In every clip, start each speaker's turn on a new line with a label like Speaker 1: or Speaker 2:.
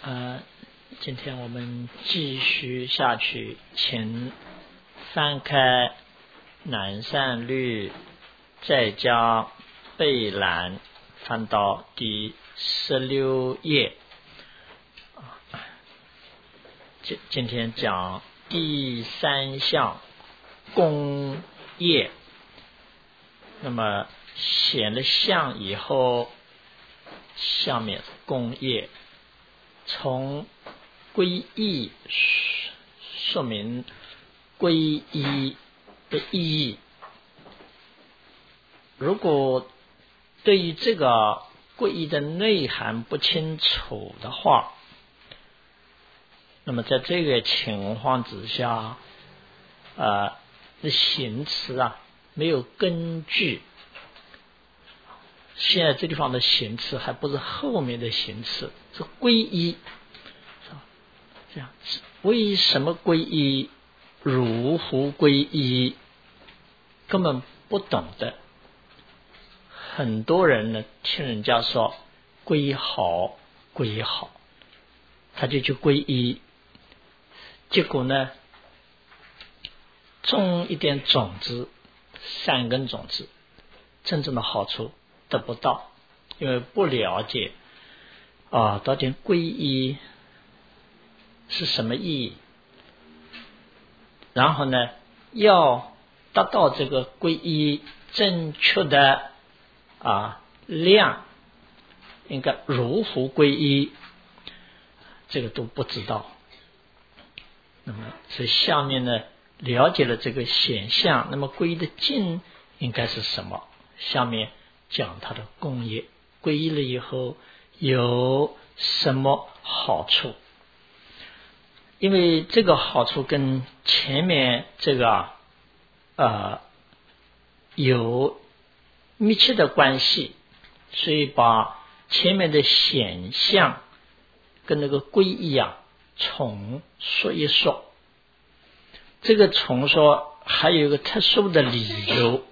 Speaker 1: 今天我们继续下去，请翻开南山律再加贝兰，翻到第16页。今天讲第3项功业。那么写了相以后，下面功业，从皈依说明皈依的意义。如果对于这个皈依的内涵不清楚的话，那么在这个情况之下，行持没有根据。现在这地方的行持还不是后面的行持，是皈依。这样，为什么皈依？如何皈依？根本不懂的。很多人呢，听人家说皈依好，皈依好，他就去皈依，结果呢，种一点种子，善根种子，真正的好处得不到，因为不了解到底皈依是什么意义。然后呢，要达到这个皈依正确的量，应该如何皈依，这个都不知道。那么所以下面呢，了解了这个显象，那么皈依的境应该是什么？下面讲它的功业，皈依了以后有什么好处？因为这个好处跟前面这个有密切的关系，所以把前面的显象跟那个皈依重说一说。这个重说还有一个特殊的理由，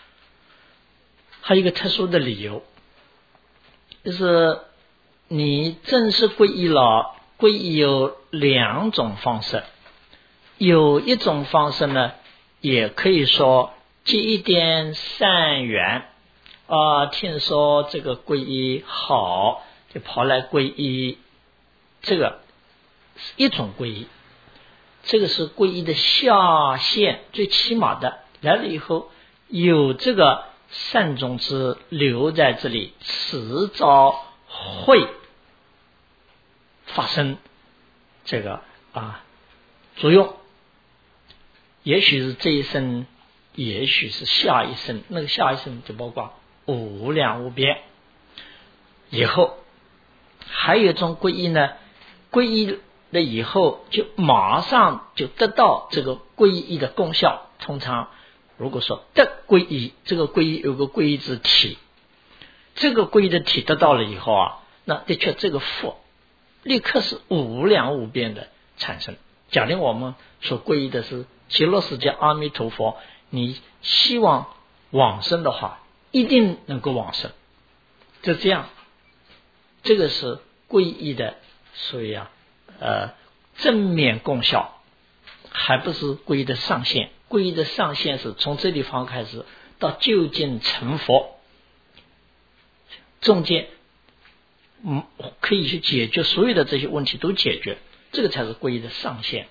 Speaker 1: 就是你正式皈依了，皈依有2种方式。有一种方式呢，也可以说结一点善缘听说这个皈依好，就跑来皈依，这个是一种皈依。这个是皈依的下限，最起码的，来了以后有这个善种子留在这里，迟早会发生这个作用。也许是这一生，也许是下一生，那个下一生就包括无量无边。以后还有一种皈依呢，皈依了以后就马上就得到这个皈依的功效。通常如果说得皈依，这个皈依有个皈依之体，这个皈依的体得到了以后那的确这个福立刻是无量无边的产生。假定我们所皈依的是极乐世界阿弥陀佛，你希望往生的话，一定能够往生。就这样，这个是皈依的，所以正面功效，还不是皈依的上限。皈依的上限是从这地方开始到究竟成佛，中间可以去解决所有的这些问题，都解决，这个才是皈依的上限。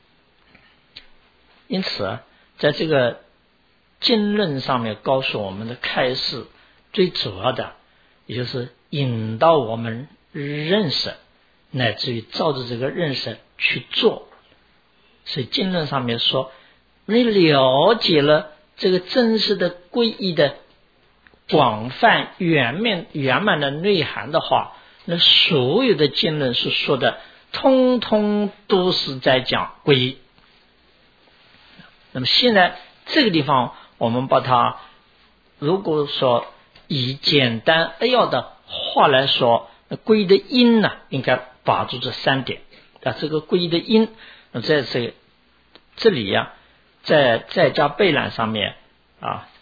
Speaker 1: 因此在这个经论上面告诉我们的开示，最主要的也就是引导我们认识，乃至于照着这个认识去做。所以经论上面说，你了解了这个真实的皈依的广泛圆满的内涵的话，那所有的经论是说的通通都是在讲皈依。那么现在这个地方我们把它，如果说以简单扼要的话来说，皈依的因呢，应该把住这3点。这个皈依的因，在这里在加备览上面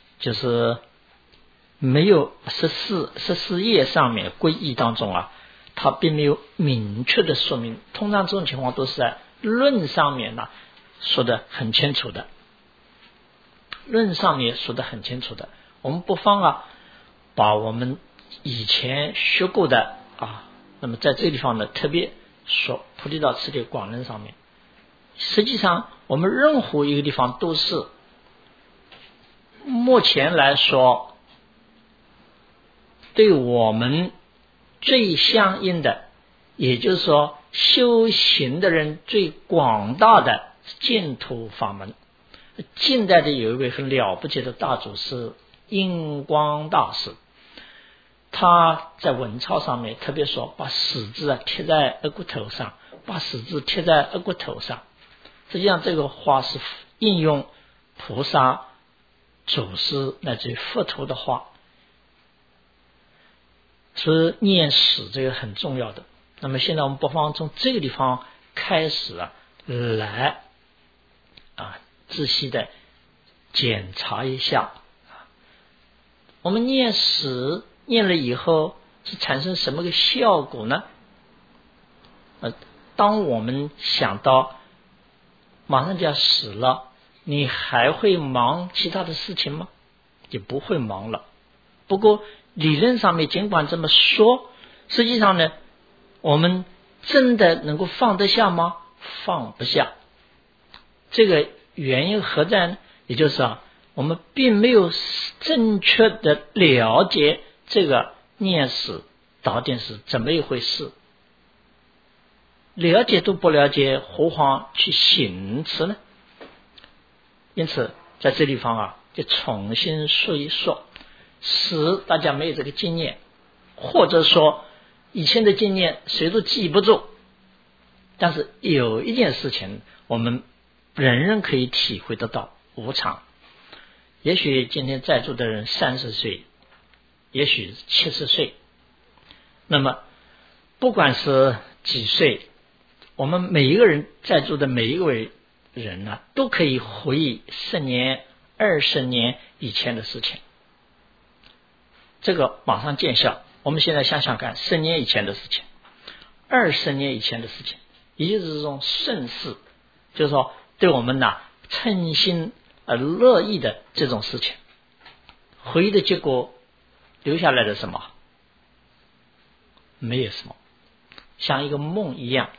Speaker 1: 就是没有14页上面皈依当中它并没有明确的说明，通常这种情况都是在论上面呢说的很清楚的，论上面说的很清楚的。我们不妨把我们以前学过的那么在这个地方呢特别说菩提道次第广论上面，实际上我们任何一个地方都是目前来说对我们最相应的，也就是说修行的人最广大的净土法门。近代的有一位很了不起的大祖师印光大师，他在文钞上面特别说，把十字贴在额骨头上，把十字贴在额骨头上。实际上这个话是应用菩萨、祖师乃至于佛陀的话，所以念史这个很重要的。那么现在我们不妨从这个地方开始来仔细的检查一下，我们念史念了以后是产生什么个效果呢？当我们想到马上就要死了，你还会忙其他的事情吗？也不会忙了。不过理论上面尽管这么说，实际上呢，我们真的能够放得下吗？放不下。这个原因何在呢？也就是我们并没有正确的了解这个念史到底是怎么一回事，了解都不了解，何况去行持呢？因此在这地方就重新说一说，使大家没有这个经验，或者说以前的经验谁都记不住，但是有一件事情我们人人可以体会得到无常。也许今天在座的人30岁，也许70岁，那么不管是几岁，我们每一个人在座的每一位人都可以回忆10年、20年以前的事情，这个马上见效。我们现在想想看，10年以前的事情，20年以前的事情，也就是这种顺势，就是说对我们称心乐意的这种事情，回忆的结果留下来的什么？没有什么，像一个梦一样。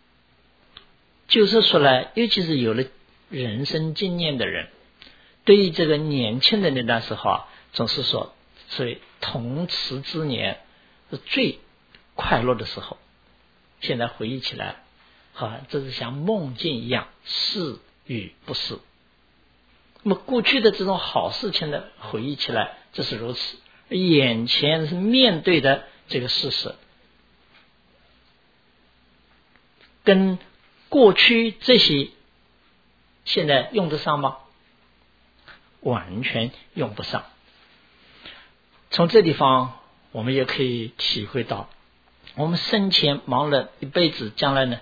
Speaker 1: 就是说来，尤其是有了人生经验的人，对于这个年轻的那段时候总是说，所以童持之年是最快乐的时候。现在回忆起来，这是像梦境一样，是与不是。那么过去的这种好事情的回忆起来，这是如此。眼前是面对的这个事实，跟过去这些现在用得上吗？完全用不上。从这地方我们也可以体会到，我们生前忙了一辈子，将来呢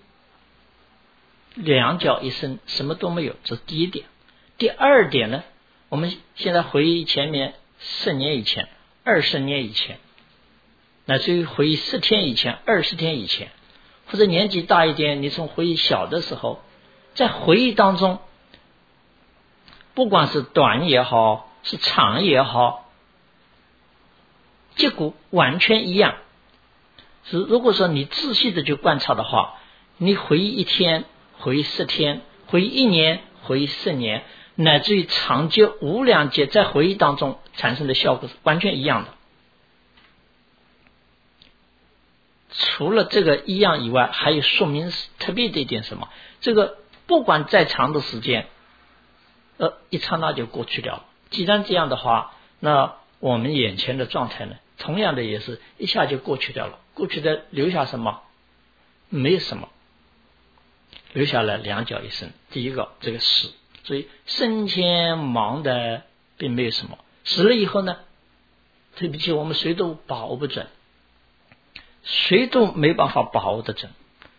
Speaker 1: 两脚一伸，什么都没有，这是第一点。第二点呢，我们现在回忆前面10年以前、20年以前，乃至于回忆10天以前、20天以前，或者年纪大一点，你从回忆小的时候，在回忆当中，不管是短也好，是长也好，结果完全一样。如果说你仔细的去观察的话，你回忆1天，回忆10天，回忆1年，回忆10年，乃至于长久无量劫，在回忆当中产生的效果是完全一样的。除了这个一样以外，还有说明特别的一点什么？这个不管再长的时间，一刹那就过去了。既然这样的话，那我们眼前的状态呢，同样的也是一下就过去掉了。过去的留下什么？没有什么，留下了两脚一伸。第一个这个死，所以生前忙的并没有什么，死了以后呢，对不起，我们谁都把握不准，谁都没办法把握得准。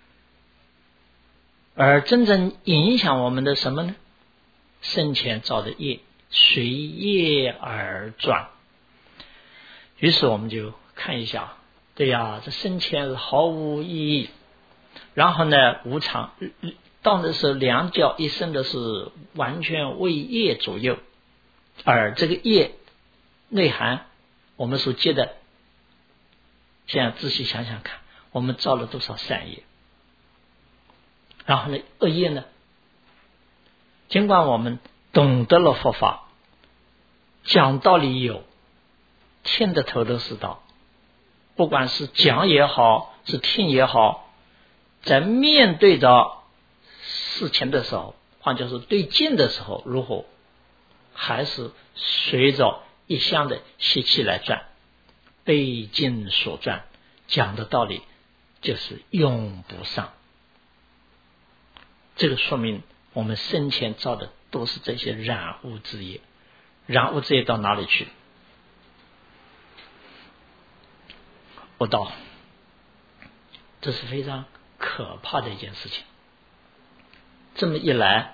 Speaker 1: 而真正影响我们的什么呢？生前造的业，随业而转。于是我们就看一下， 对呀，这生前是毫无意义。然后呢，无常到的是两脚一生的是完全为业左右，而这个业内涵我们所接的，现在仔细想想看，我们造了多少善业，然后呢恶业呢，尽管我们懂得了佛法，讲道理有，听得头头是道，不管是讲也好，是听也好，在面对着事情的时候，或者是对境的时候，如何还是随着一向的习气来转，背境所转，讲的道理就是用不上。这个说明我们生前造的都是这些染污之业，染污之业到哪里去？悟道，这是非常可怕的一件事情。这么一来，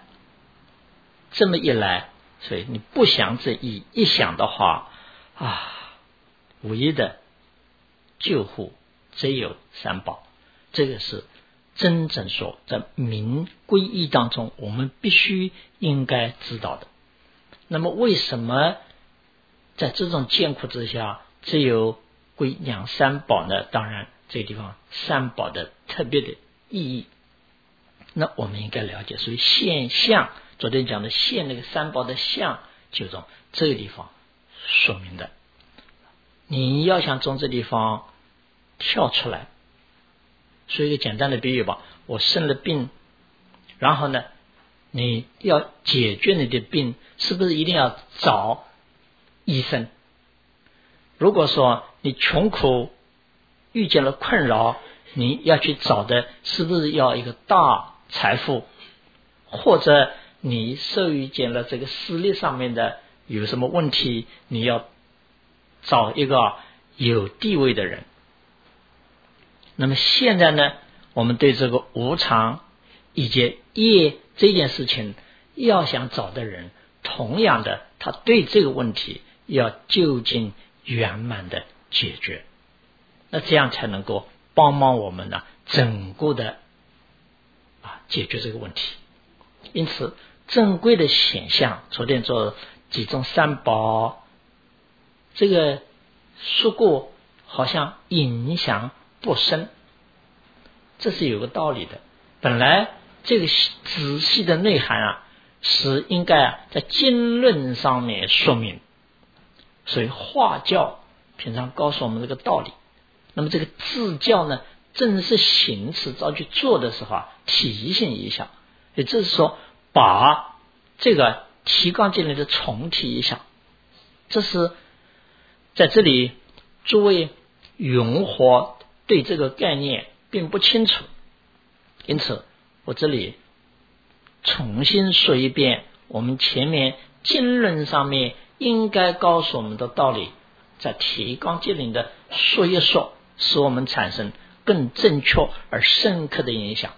Speaker 1: 所以你不想这意，一想的话啊，唯一的救护只有三宝。这个是真正说在明皈依当中我们必须应该知道的。那么为什么在这种艰苦之下只有归两三宝呢？当然这个地方三宝的特别的意义，那我们应该了解。所以现象，昨天讲的现那个三宝的相，就从这个地方说明的。你要想从这地方跳出来，说一个简单的比喻吧，我生了病，然后呢你要解决你的病，是不是一定要找医生？如果说你穷苦遇见了困扰，你要去找的是不是要一个大财富？或者你受遇见了这个视力上面的有什么问题，你要找一个有地位的人。那么现在呢，我们对这个无常以及业这件事情，要想找的人，同样的他对这个问题要就近圆满的解决，那这样才能够帮忙我们呢整个的解决这个问题。因此正规的显象，昨天做几种三宝，这个说过好像影响不深，这是有个道理的。本来这个仔细的内涵是应该在经论上面说明，所以化教平常告诉我们这个道理。那么这个自教呢，正是行持要去做的时候提醒一下，也就是说把这个提纲进来的重提一下。这是在这里诸位永活对这个概念并不清楚，因此我这里重新说一遍我们前面经论上面应该告诉我们的道理，在提纲挈领的说一说，使我们产生更正确而深刻的影响。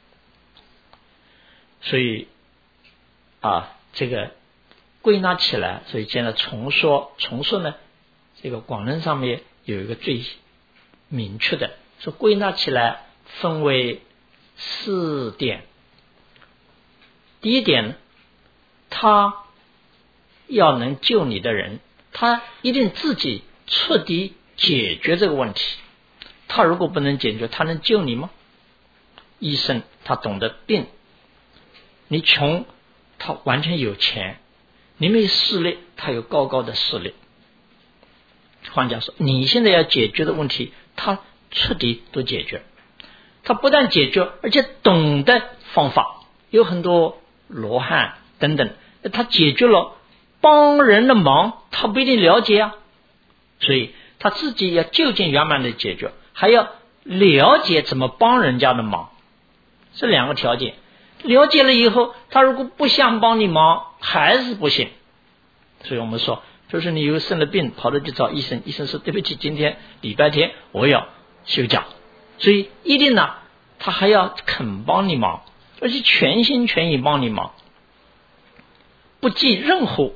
Speaker 1: 所以这个归纳起来，所以现在重说呢，这个广论上面有一个最明确的说，归纳起来分为4点。第一点，他要能救你的人，他一定自己彻底解决这个问题。他如果不能解决，他能救你吗？医生他懂得病，你穷他完全有钱，你没视力他有高高的视力。换句话说，你现在要解决的问题他彻底都解决，他不但解决而且懂得方法，有很多罗汉等等，他解决了帮人的忙，他不一定了解所以他自己要就近圆满的解决，还要了解怎么帮人家的忙，这2个条件。了解了以后，他如果不想帮你忙还是不行。所以我们说，就是你有生了病跑到去找医生，医生说对不起，今天礼拜天我要休假，所以一定呢他还要肯帮你忙，而且全心全意帮你忙，不计任何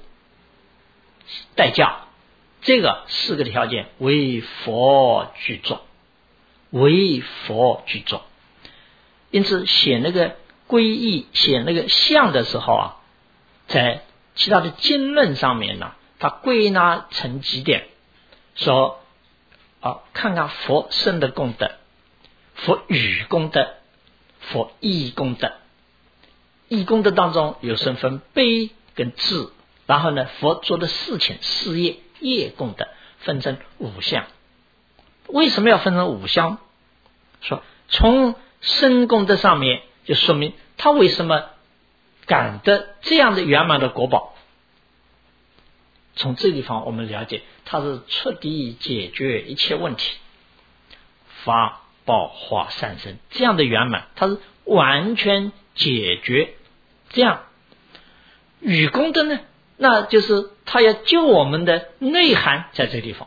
Speaker 1: 代价。这个4个条件为佛具足。 为佛具作。因此写那个皈依写那个相的时候啊，在其他的经论上面呢，它归纳成几点，说看看佛身的功德，佛语功德，佛意功德。意功德当中有分悲跟智，然后呢佛做的事情事业业功德分成五项。为什么要分成五项？说从身功德上面就说明他为什么感得这样的圆满的果报。从这个地方我们了解他是彻底解决一切问题，法报化善身这样的圆满，他是完全解决。这样语功德呢，那就是他要救我们的内涵在这个地方。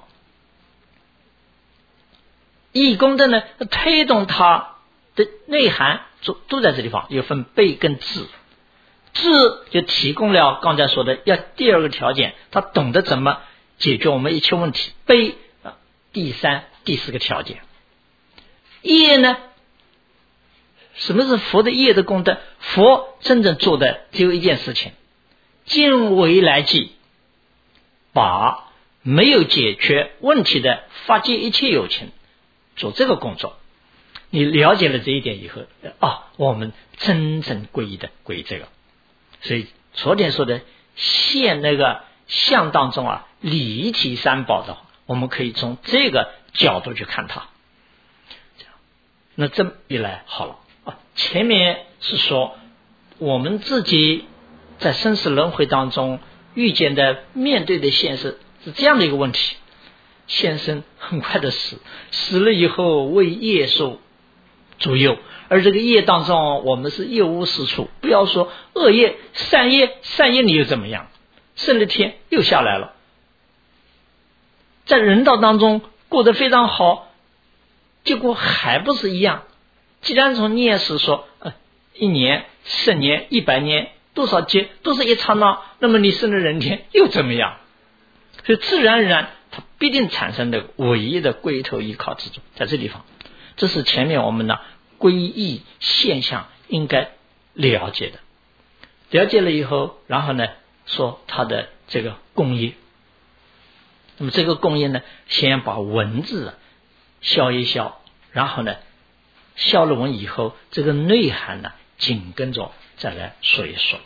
Speaker 1: 意功德呢，推动他的内涵都在这地方，有分悲跟智。智就提供了刚才说的要第二个条件，他懂得怎么解决我们一切问题。悲第三第四个条件。业呢，什么是佛的业的功德？佛真正做的只有一件事情，尽未来际，把没有解决问题的发界一切有情做这个工作。你了解了这一点以后我们真正皈依的皈依这个。所以昨天说的现那个相当中离体三宝的话，我们可以从这个角度去看它。那这一来好了前面是说我们自己在生死轮回当中遇见的面对的现实是这样的一个问题，现生很快的死了以后为业受左右，而这个业当中我们是一无是处，不要说恶业善业你又怎么样，升了天又下来了，在人道当中过得非常好，结果还不是一样。既然从念时说1年10年100年多少劫都是一刹那，那么你升了人天又怎么样？所以自然而然它必定产生的唯一的归头依靠之处在这地方。这是前面我们的皈依现象应该了解的。了解了以后，然后呢说它的这个共业。那么这个共业呢，先把文字消一消，然后呢消了文以后，这个内涵呢紧跟着再来说一说。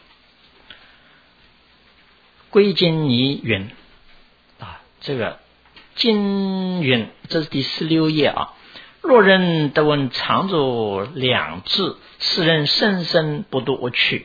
Speaker 1: 归经泥云这个经云，这是第16页若人得闻常住两字，是人生生不度我去。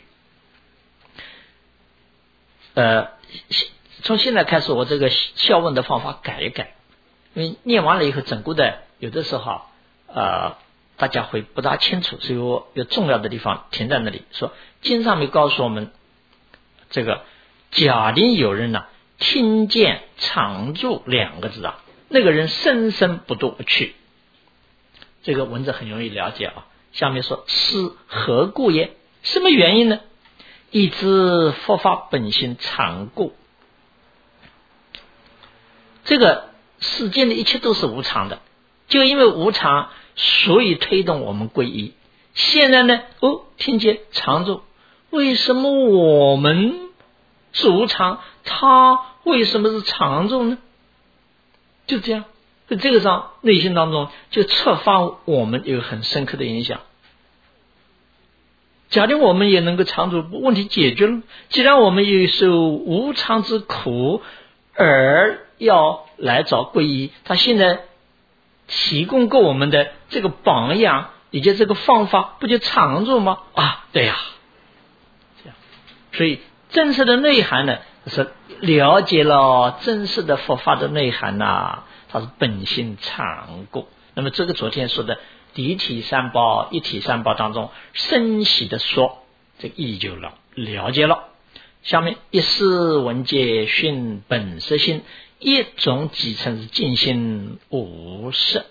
Speaker 1: 从现在开始我这个消文的方法改一改，因为念完了以后整个的有的时候大家会不大清楚，所以我有重要的地方停在那里。说经上面告诉我们，这个假定有人听见常住2个字那个人生生不度我去。这个文字很容易了解下面说是何故也？什么原因呢？以知佛法本性常故。这个世间的一切都是无常的，就因为无常，所以推动我们皈依。现在呢听见常住，为什么我们是无常，他为什么是常住呢？就这样，在这个上内心当中就策发我们有很深刻的影响。假定我们也能够常住，问题解决了。既然我们有受无常之苦而要来找皈依，他现在提供给我们的这个榜样以及这个方法，不就常住吗？对呀，这样。所以真实的内涵呢，是了解了真实的佛法的内涵它是本性常故。那么这个昨天说的离体三宝一体三宝当中深细的说，这个意义就了解了。下面一识闻界熏本色心，一种即称是净心无色。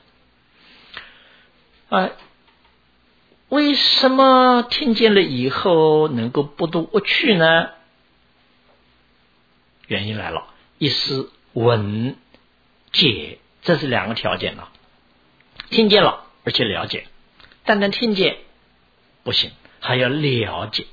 Speaker 1: 为什么听见了以后能够不度我去呢？原因来了，一识闻界，这是2个条件听见了， 而且了解，单单听见不行，还要了解，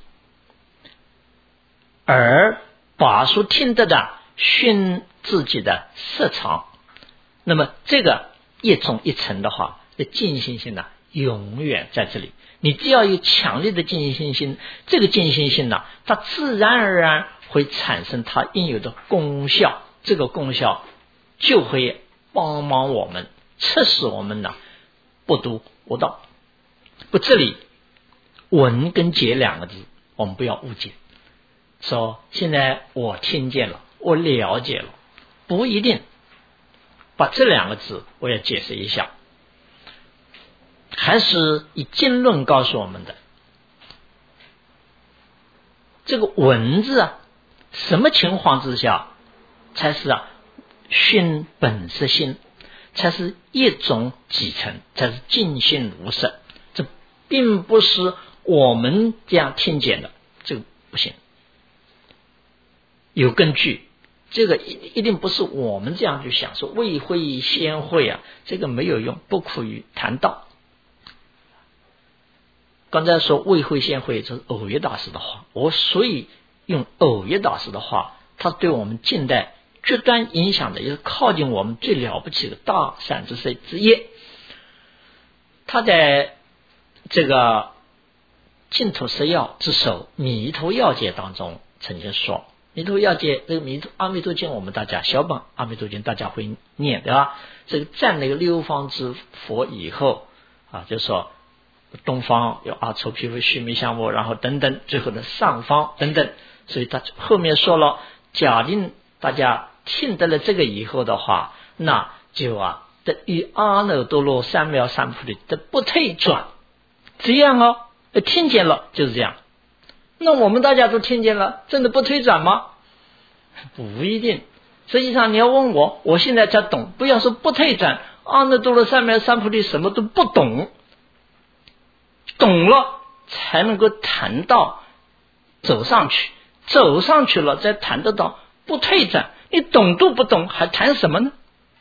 Speaker 1: 而把所听得的熏自己的色肠。那么这个一种一层的话，这尽心性呢永远在这里。你只要有强烈的尽心性，这个尽心性呢，它自然而然会产生它应有的功效，这个功效就会帮忙我们，促使我们呢不读无道。不，这里闻跟解两个字我们不要误解，说现在我听见了，我了解了，不一定。把这两个字我要解释一下，还是以经论告诉我们的。这个闻字啊，什么情况之下才是熏本色心，才是一种几层，才是尽心如色。这并不是我们这样听见的，这个不行，有根据。这个一定不是我们这样去想，说未会先会这个没有用，不可于谈道。刚才说未会先会，这是偶约大师的话，我所以用偶约大师的话，他对我们近代决端影响的，也是靠近我们最了不起的大善之事之一。他在这个净土十要之首弥陀要解当中曾经说，弥陀要解，这个阿弥陀经我们大家小本阿弥陀经大家会念，对吧？这个占那个六方之佛以后就说东方有阿阇毗卢须弥相摩，然后等等，最后的上方等等。所以他后面说了，假定大家听得了这个以后的话，那就得与阿耨多罗三藐三菩提的不退转。这样听见了就是这样。那我们大家都听见了，真的不退转吗？不一定。实际上你要问我，我现在才懂，不要说不退转，阿耨多罗三藐三菩提什么都不懂，懂了才能够谈到走上去，走上去了再谈得到不退转。你懂都不懂还谈什么呢？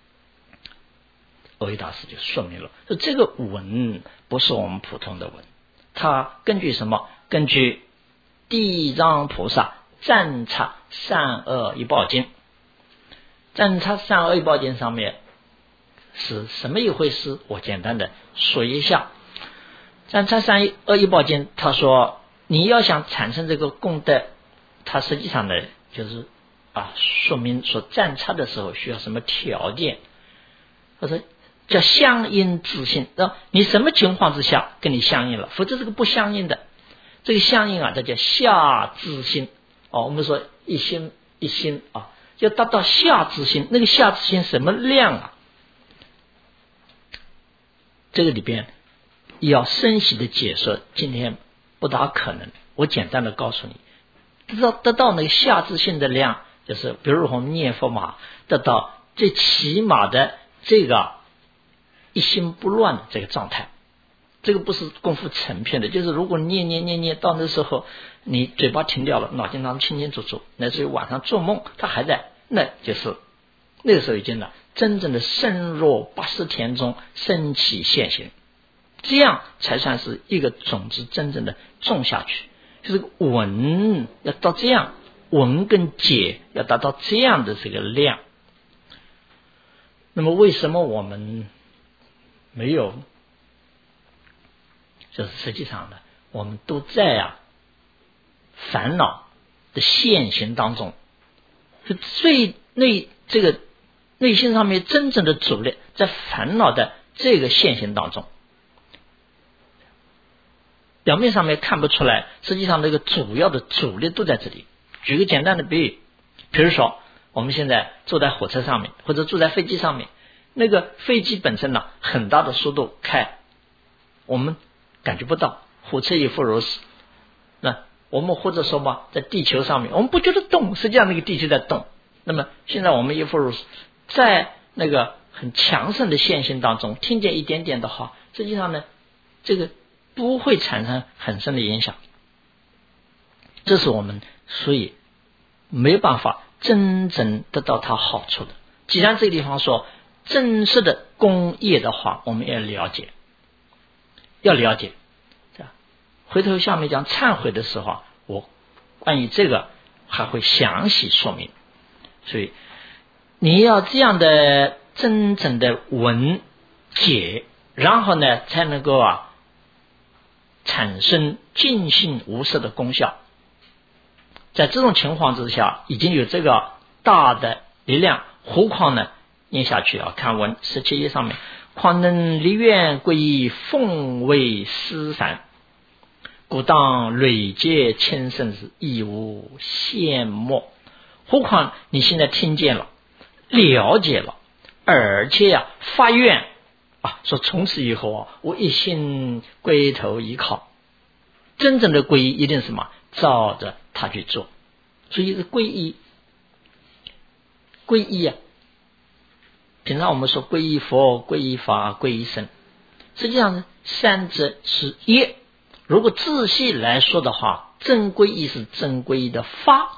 Speaker 1: 藕益大师就说明了，说这个闻不是我们普通的闻，它根据什么？根据地藏菩萨赞察善恶一报经。赞察善恶一报经上面是什么一回事？我简单的说一下。赞察善恶一报经他说，你要想产生这个功德，它实际上呢就是说明说赞察的时候需要什么条件，或者叫相应自性，你什么情况之下跟你相应了，否则这个不相应的。这个相应它叫下自性我们说一心一心要达到下自性。那个下自性什么量这个里边要深细的解说，今天不大可能，我简单的告诉你，得到那个下自性的量，就是比如我们念佛嘛，得到最起码的这个一心不乱的这个状态。这个不是功夫成片的，就是如果念到那时候你嘴巴停掉了，脑筋当中清清楚楚，乃至于晚上做梦它还在，那就是那个时候已经真正的深入80田中升起现行，这样才算是一个种子真正的种下去。就是闻要到这样，闻跟解要达到这样的这个量。那么为什么我们没有？就是实际上呢，我们都在烦恼的现行当中，是最这个内心上面真正的阻力，在烦恼的这个现行当中，表面上面看不出来，实际上那个主要的阻力都在这里。举个简单的比喻，比如说我们现在坐在火车上面，或者坐在飞机上面，那个飞机本身很大的速度开，我们感觉不到，火车也复如此。那我们或者说嘛，在地球上面我们不觉得动，实际上那个地球在动。那么现在我们也复如此，在那个很强盛的现行当中听见一点点的话，实际上呢这个不会产生很深的影响。这是我们所以没办法真正得到它好处的。既然这个地方说真实的工业的话，我们要了解要了解。回头下面讲忏悔的时候，我关于这个还会详细说明。所以你要这样的真正的闻解，然后呢才能够产生尽性无色的功效。在这种情况之下，已经有这个大的力量，何况呢念下去看文17页上面，况能立愿归依奉为师散，故当累劫千生时，亦无羡慕。何况你现在听见了，了解了，而且发愿说从此以后我一心归头依靠。真正的皈依一定是什么？照着他去做。所以是皈依。皈依平常我们说皈依佛、皈依法、皈依僧，实际上呢三者是业。如果仔细来说的话，真皈依是真皈依的法。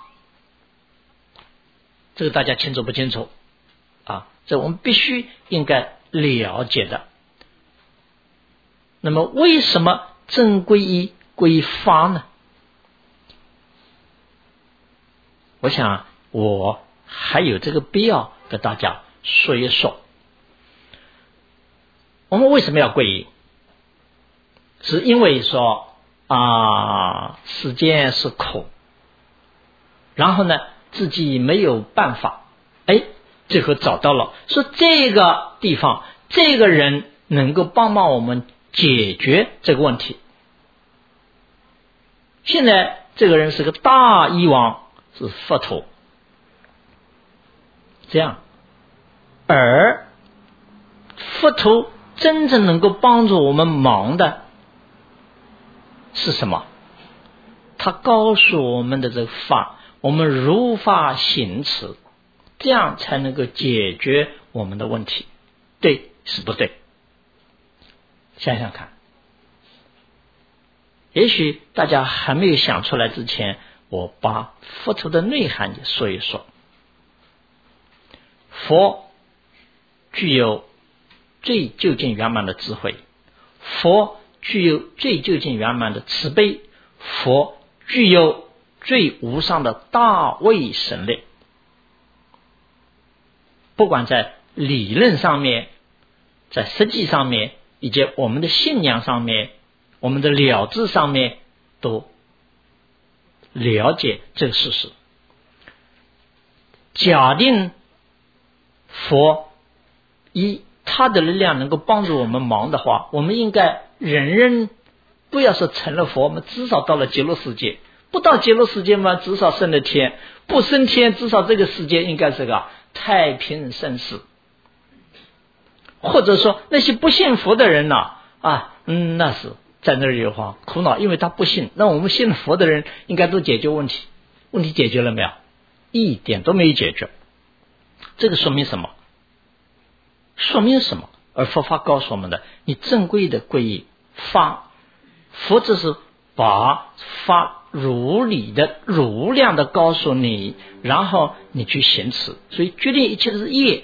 Speaker 1: 这个大家清楚不清楚这我们必须应该了解的。那么为什么真皈依归法呢？我想我还有这个必要跟大家说一说。我们为什么要皈依？是因为说时间是苦，然后呢自己没有办法，最后找到了说这个地方这个人能够帮忙我们解决这个问题。现在这个人是个大医王，是佛陀，这样，而佛陀真正能够帮助我们忙的是什么？他告诉我们的这个法，我们如法行持，这样才能够解决我们的问题，对是不对？想想看，也许大家还没有想出来之前，我把佛陀的内涵说一说。佛具有最究竟圆满的智慧，佛具有最究竟圆满的慈悲，佛具有最无上的大威神力。不管在理论上面，在实际上面，以及我们的信仰上面，我们的了知上面，都了解这个事实。假定佛以他的力量能够帮助我们忙的话，我们应该人人不要说成了佛，我们至少到了极乐世界，不到极乐世界嘛，至少升了天，不升天，至少这个世界应该是个太平盛世。或者说那些不信佛的人那是在那儿有苦恼，因为他不信。那我们信佛的人应该都解决问题，问题解决了没有？一点都没有解决。这个说明什么？说明什么？而佛法告诉我们的，你正规的皈依法，佛只是把法如理的如量的告诉你，然后你去行持。所以决定一切的是业，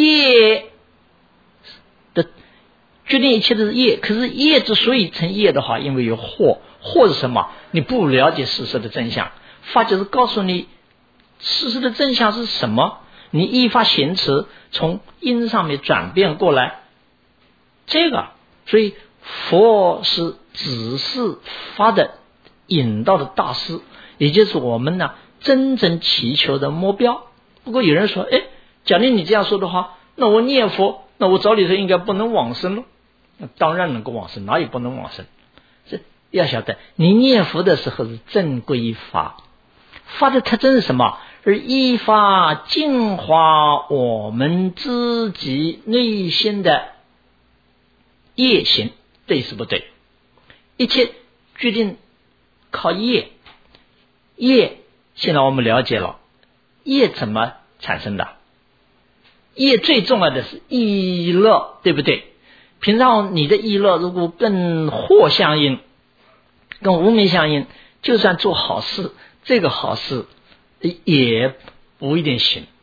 Speaker 1: 决定一切的是业。可是业之所以成业的话，因为有惑。惑是什么？你不了解事实的真相。法就是告诉你事实的真相是什么，你依法行持，从因上面转变过来。这个，所以佛是指示法的引导的大师，也就是我们真正祈求的目标。不过有人说，假如你这样说的话，那我念佛，那我照理说应该不能往生了。当然能够往生，哪有不能往生？这要晓得，你念佛的时候是正归法，法的特征是什么？而依法净化我们自己内心的业行，对是不对？一切决定靠业。业现在我们了解了，业怎么产生的？业最重要的是意乐，对不对？平常你的意乐如果跟惑相应，跟无明相应，就算做好事，这个好事也不一定行。